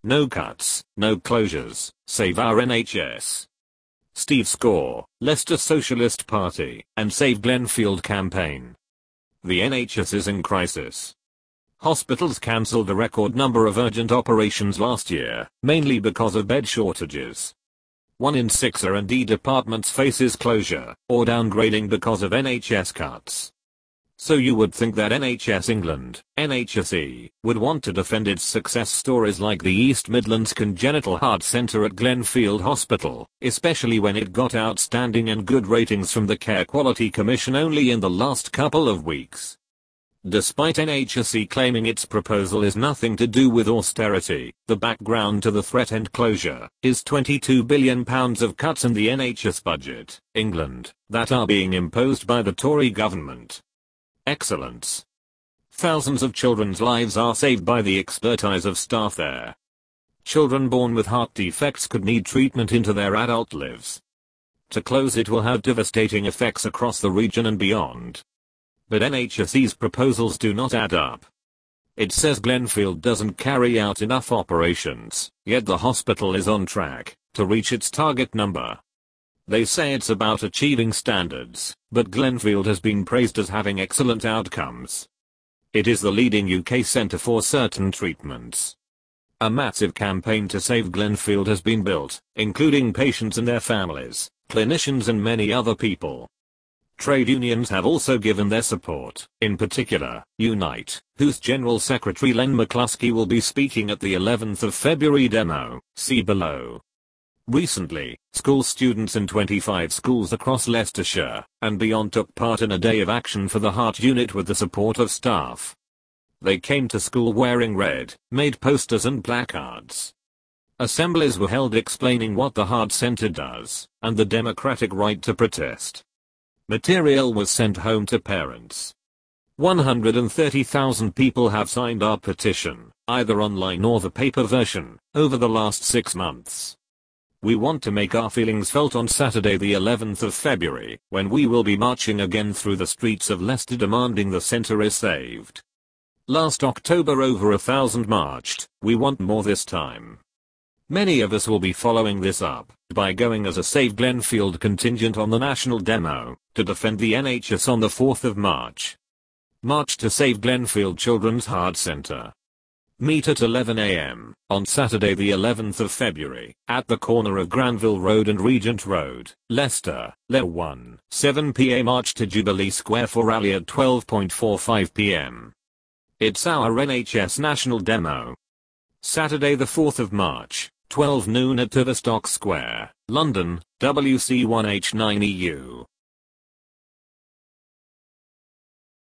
No cuts, no closures, save our NHS. Steve Score, Leicester Socialist Party, and Save Glenfield campaign. The NHS is in crisis. Hospitals cancelled a record number of urgent operations last year, mainly because of bed shortages. 1 in 6 R&D departments faces closure or downgrading because of NHS cuts. So you would think that NHS England, NHSE, would want to defend its success stories like the East Midlands Congenital Heart Centre at Glenfield Hospital, especially when it got outstanding and good ratings from the Care Quality Commission only in the last couple of weeks. Despite NHSE claiming its proposal is nothing to do with austerity, the background to the threat and closure is £22 billion of cuts in the NHS budget, England, that are being imposed by the Tory government. Excellence. Thousands of children's lives are saved by the expertise of staff there. Children born with heart defects could need treatment into their adult lives. To close it will have devastating effects across the region and beyond. But NHSE's proposals do not add up. It says Glenfield doesn't carry out enough operations, yet the hospital is on track to reach its target number. They say it's about achieving standards, but Glenfield has been praised as having excellent outcomes. It is the leading UK centre for certain treatments. A massive campaign to save Glenfield has been built, including patients and their families, clinicians and many other people. Trade unions have also given their support, in particular, Unite, whose General Secretary Len McCluskey will be speaking at the 11th of February demo, see below. Recently, school students in 25 schools across Leicestershire and beyond took part in a day of action for the Heart Unit with the support of staff. They came to school wearing red, made posters and placards. Assemblies were held explaining what the Heart Centre does, and the democratic right to protest. Material was sent home to parents. 130,000 people have signed our petition, either online or the paper version, over the last 6 months. We want to make our feelings felt on Saturday the 11th of February, when we will be marching again through the streets of Leicester demanding the centre is saved. Last October over 1,000 marched, we want more this time. Many of us will be following this up by going as a Save Glenfield contingent on the national demo to defend the NHS on the 4th of March. March to Save Glenfield Children's Heart Centre. Meet at 11 a.m. on Saturday the 11th of February at the corner of Granville Road and Regent Road, Leicester, Le 1. 7 p.m. March to Jubilee Square for rally at 12:45 p.m. It's our NHS national demo. Saturday the 4th of March, 12 noon at Tavistock Square, London, WC1H9EU.